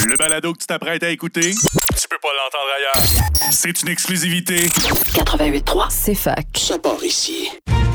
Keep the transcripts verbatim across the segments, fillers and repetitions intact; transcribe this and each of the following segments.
Le balado que tu t'apprêtes à écouter, tu peux pas l'entendre ailleurs. C'est une exclusivité. quatre-vingt-huit trois, c'est fac. Ça part ici.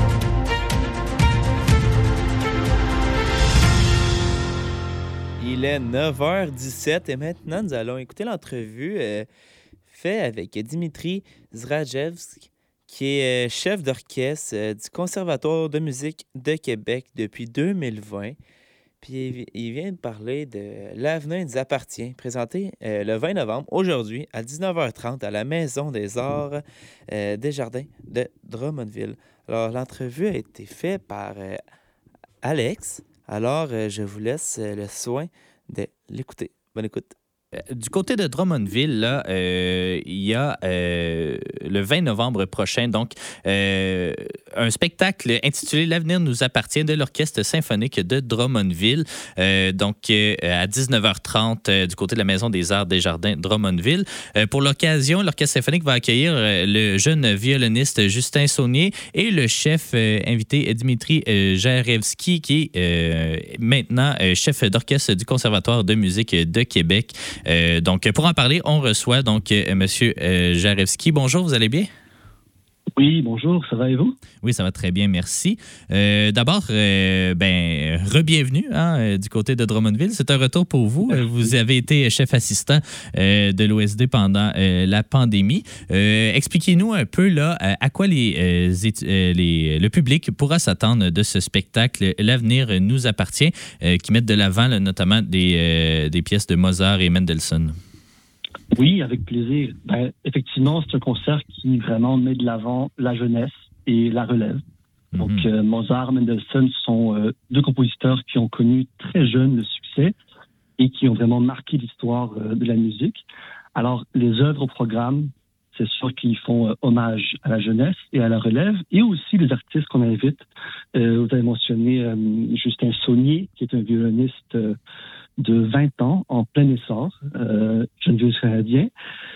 Il est neuf heures dix-sept et maintenant, nous allons écouter l'entrevue euh, faite avec Dimitri Zrajewski, qui est euh, chef d'orchestre euh, du Conservatoire de musique de Québec depuis deux mille vingt. Puis il vient de parler de L'avenir nous appartient, présenté euh, le vingt novembre, aujourd'hui, à dix-neuf heures trente, à la Maison des Arts euh, des Jardins de Drummondville. Alors, l'entrevue a été faite par euh, Alex. Alors, euh, je vous laisse euh, le soin de l'écouter. Bonne écoute. Du côté de Drummondville, là, euh, il y a euh, le vingt novembre prochain, donc, euh, un spectacle intitulé L'avenir nous appartient de l'Orchestre symphonique de Drummondville. Euh, donc, euh, à dix-neuf heures trente, euh, du côté de la Maison des Arts des Jardins de Drummondville. Euh, pour l'occasion, l'Orchestre symphonique va accueillir euh, le jeune violoniste Justin Saunier et le chef euh, invité Dimitri euh, Zrajewski, qui est euh, maintenant euh, chef d'orchestre du Conservatoire de musique de Québec. Euh, donc, pour en parler, on reçoit donc euh, M. Euh, Zrajewski. Bonjour, vous allez bien? Oui, bonjour, ça va et vous? Oui, ça va très bien, merci. Euh, d'abord, euh, ben, re-bienvenue hein, euh, du côté de Drummondville. C'est un retour pour vous. Euh, vous avez été chef assistant euh, de l'O S D pendant euh, la pandémie. Euh, expliquez-nous un peu là, à quoi les, euh, étu- euh, les, le public pourra s'attendre de ce spectacle L'avenir nous appartient, euh, qui met de l'avant là, notamment des, euh, des pièces de Mozart et Mendelssohn. Oui, avec plaisir. Ben, effectivement, c'est un concert qui vraiment met de l'avant la jeunesse et la relève. Mm-hmm. Donc, euh, Mozart, Mendelssohn sont euh, deux compositeurs qui ont connu très jeunes le succès et qui ont vraiment marqué l'histoire euh, de la musique. Alors, les œuvres au programme, c'est sûr qu'ils font euh, hommage à la jeunesse et à la relève, et aussi les artistes qu'on invite. Euh, vous avez mentionné euh, Justin Saunier, qui est un violoniste euh, de vingt ans, en plein essor, euh, jeune violoniste canadien.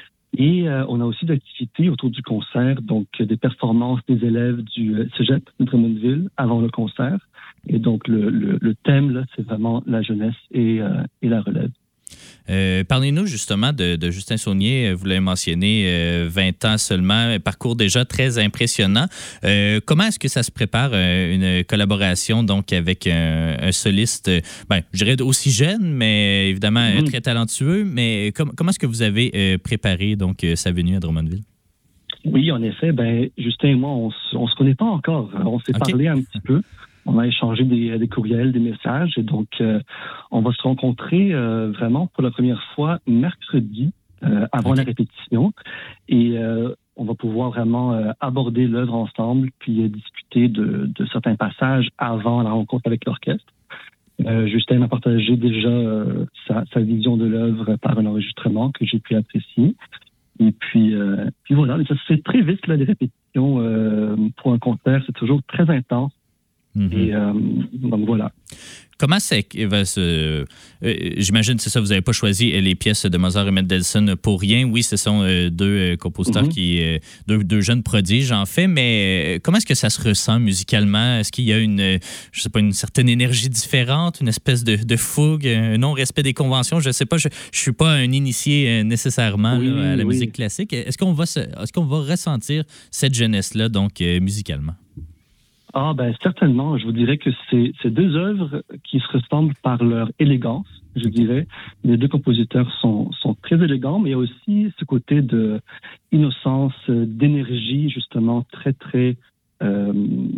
Et euh, on a aussi d'activités autour du concert, donc euh, des performances des élèves du euh, Cégep de Drummondville avant le concert. Et donc, le, le, le thème, là, c'est vraiment la jeunesse et, euh, et la relève. Euh, parlez-nous justement de, de Justin Saunier. Vous l'avez mentionné, euh, vingt ans seulement, un parcours déjà très impressionnant. Euh, comment est-ce que ça se prépare, euh, une collaboration donc avec un, un soliste, ben, je dirais aussi jeune, mais évidemment mmh. très talentueux. Mais com- comment est-ce que vous avez euh, préparé donc sa venue à Drummondville? Oui, en effet, ben, Justin et moi, on ne se connaît pas encore. On s'est okay. parlé un petit peu. On a échangé des, des courriels, des messages. Et donc, euh, on va se rencontrer euh, vraiment pour la première fois mercredi, euh, avant okay. la répétition. Et euh, on va pouvoir vraiment euh, aborder l'œuvre ensemble, puis euh, discuter de, de certains passages avant la rencontre avec l'orchestre. Euh, Justin m'a partagé déjà euh, sa, sa vision de l'œuvre par un enregistrement que j'ai pu apprécier. Et puis, euh, puis voilà, ça se fait très vite, là, les répétitions euh, pour un concert. C'est toujours très intense. Mm-hmm. Et euh, donc voilà. Comment c'est va se euh, j'imagine c'est ça, vous n'avez pas choisi les pièces de Mozart et Mendelssohn pour rien. Oui, ce sont euh, deux euh, compositeurs mm-hmm. qui euh, deux, deux jeunes prodiges en fait, mais euh, comment est-ce que ça se ressent musicalement? Est-ce qu'il y a une je sais pas une certaine énergie différente, une espèce de, de fougue, un non-respect des conventions? Je sais pas, je je suis pas un initié euh, nécessairement oui, là, à la oui. musique classique. Est-ce qu'on va se, est-ce qu'on va ressentir cette jeunesse là donc euh, musicalement? Ah, ben certainement. Je vous dirais que c'est, c'est deux œuvres qui se ressemblent par leur élégance, je dirais. Les deux compositeurs sont, sont très élégants, mais il y a aussi ce côté de innocence, d'énergie, justement, très, très, euh,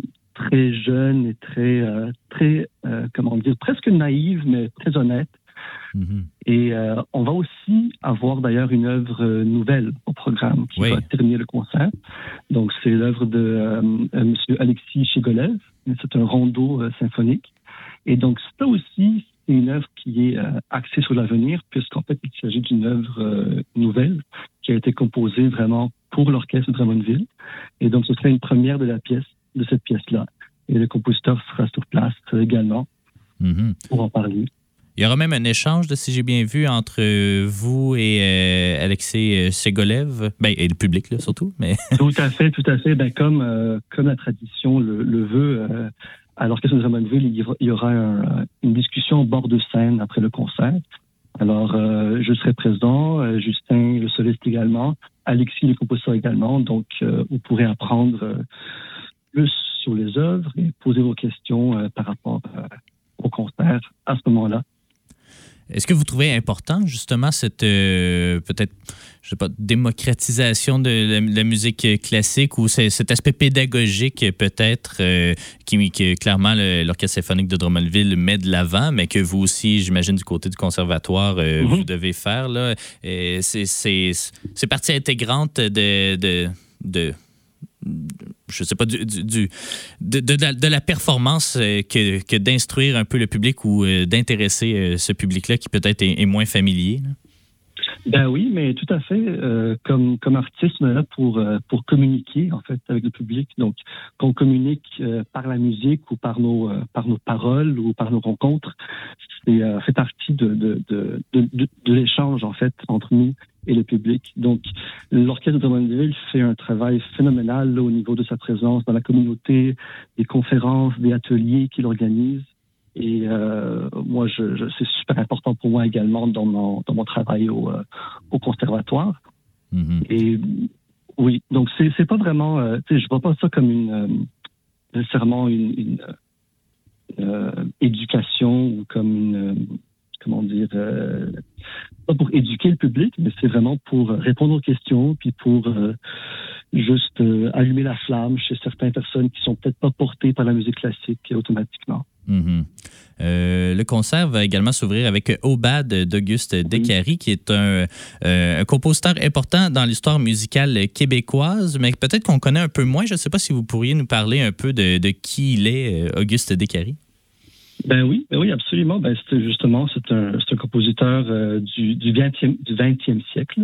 très jeune et très, euh, très, euh, comment dire, presque naïve, mais très honnête. Mm-hmm. Et euh, on va aussi avoir d'ailleurs une œuvre nouvelle au programme qui oui. va terminer le concert. Donc c'est l'œuvre de euh, M. Alexis Chigolev. C'est un rondeau euh, symphonique. Et donc ça aussi, c'est une œuvre qui est euh, axée sur l'avenir, puisqu'en fait il s'agit d'une œuvre euh, nouvelle qui a été composée vraiment pour l'orchestre de Drummondville. Et donc ce serait une première de la pièce, de cette pièce-là. Et le compositeur sera sur place euh, également mm-hmm. pour en parler. Il y aura même un échange, de, si j'ai bien vu, entre vous et euh, Alexis Chigolev, ben, et le public, là, surtout. Mais... Tout à fait, tout à fait. Ben, comme, euh, comme la tradition le, le veut, euh, à l'Orchestre de Drummondville, il y aura, il y aura un, une discussion au bord de scène après le concert. Alors, euh, je serai présent, euh, Justin, le soliste également, Alexis, le compositeur également. Donc, euh, vous pourrez apprendre euh, plus sur les œuvres et poser vos questions euh, par rapport euh, au concert à ce moment-là. Est-ce que vous trouvez important, justement, cette euh, peut-être, je sais pas, démocratisation de la, la musique classique ou c'est, cet aspect pédagogique, peut-être, euh, qui, qui, clairement, le, l'Orchestre symphonique de Drummondville met de l'avant, mais que vous aussi, j'imagine, du côté du conservatoire, euh, mm-hmm. vous devez faire, là. Et c'est, c'est, c'est partie intégrante de... de, de je sais pas, du, du, du, de, de, de la performance que, que d'instruire un peu le public ou d'intéresser ce public-là qui peut-être est, est moins familier? Là? Ben oui, mais tout à fait. Euh, comme, comme artiste, on est là pour, pour communiquer, en fait, avec le public. Donc, qu'on communique euh, par la musique ou par nos, euh, par nos paroles ou par nos rencontres, c'est euh, fait partie de, de, de, de, de, de l'échange, en fait, entre nous et le public. Donc, l'Orchestre de Drummondville fait un travail phénoménal là, au niveau de sa présence dans la communauté, des conférences, des ateliers qu'il organise. Et euh, moi, je, je, c'est super important pour moi également dans mon, dans mon travail au, euh, au conservatoire. Mm-hmm. Et oui, donc c'est, c'est pas vraiment... Euh, tu sais, je vois pas ça comme une... Euh, nécessairement une, une euh, éducation ou comme une... Euh, comment dire... Euh, pas pour éduquer le public, mais c'est vraiment pour répondre aux questions, puis pour euh, juste euh, allumer la flamme chez certaines personnes qui sont peut-être pas portées par la musique classique automatiquement. Mm-hmm. Euh, le concert va également s'ouvrir avec Aubade d'Auguste Descaries, qui est un, euh, un compositeur important dans l'histoire musicale québécoise, mais peut-être qu'on connaît un peu moins. Je ne sais pas si vous pourriez nous parler un peu de, de qui il est, Auguste Descaries. Ben oui, ben oui, absolument. Ben c'est justement, c'est un, c'est un compositeur euh, du, du vingtième, du vingtième siècle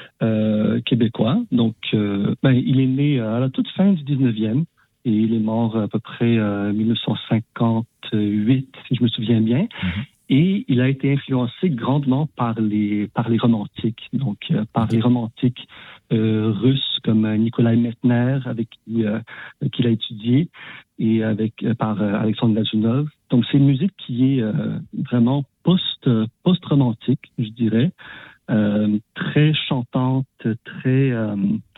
euh, québécois. Donc, euh, ben, il est né à la toute fin du dix-neuvième et il est mort à peu près euh, dix-neuf cent cinquante-huit, si je me souviens bien. Mm-hmm. Et il a été influencé grandement par les par les romantiques, donc euh, par les romantiques euh, russes comme Nikolai Metner, avec qui euh, qu'il a étudié, et avec euh, par euh, Alexandre Glazunov. Donc c'est une musique qui est euh, vraiment post post romantique, je dirais, euh, très chantante, très euh,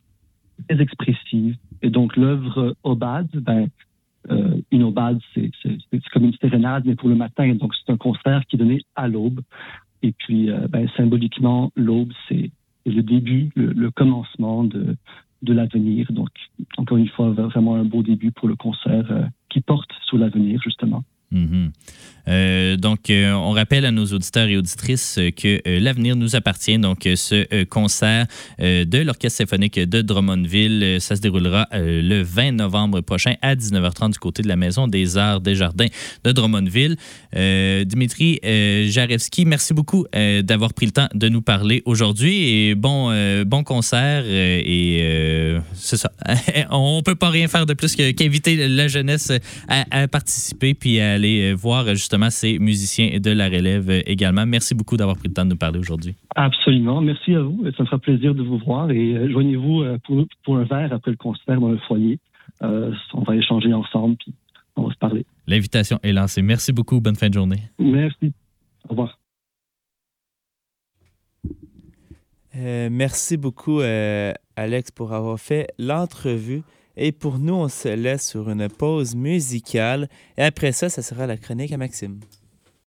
très expressive. Et donc l'œuvre Aubade, ben Euh, une aubade, c'est, c'est, c'est comme une sérénade, mais pour le matin. Donc, c'est un concert qui est donné à l'aube. Et puis, euh, ben, symboliquement, l'aube, c'est, c'est le début, le, le commencement de, de l'avenir. Donc, encore une fois, vraiment un beau début pour le concert euh, qui porte sur l'avenir, justement. Mm-hmm. Euh, donc, euh, on rappelle à nos auditeurs et auditrices que euh, l'avenir nous appartient. Donc, euh, ce euh, concert euh, de l'Orchestre symphonique de Drummondville, euh, ça se déroulera euh, le vingt novembre prochain à dix-neuf heures trente du côté de la Maison des Arts des Jardins de Drummondville. Euh, Dimitri euh, Jarevski, merci beaucoup euh, d'avoir pris le temps de nous parler aujourd'hui et bon, euh, bon concert. Euh, et euh, c'est ça. On ne peut pas rien faire de plus que, qu'inviter la jeunesse à, à participer puis à aller voir justement ces musiciens de la relève également. Merci beaucoup d'avoir pris le temps de nous parler aujourd'hui. Absolument. Merci à vous. Ça me fera plaisir de vous voir et euh, joignez-vous euh, pour, pour un verre après le concert dans le foyer. Euh, on va échanger ensemble puis on va se parler. L'invitation est lancée. Merci beaucoup. Bonne fin de journée. Merci. Au revoir. Euh, merci beaucoup, euh, Alex, pour avoir fait l'entrevue. Et pour nous, on se laisse sur une pause musicale. Et après ça, ça sera la chronique à Maxime.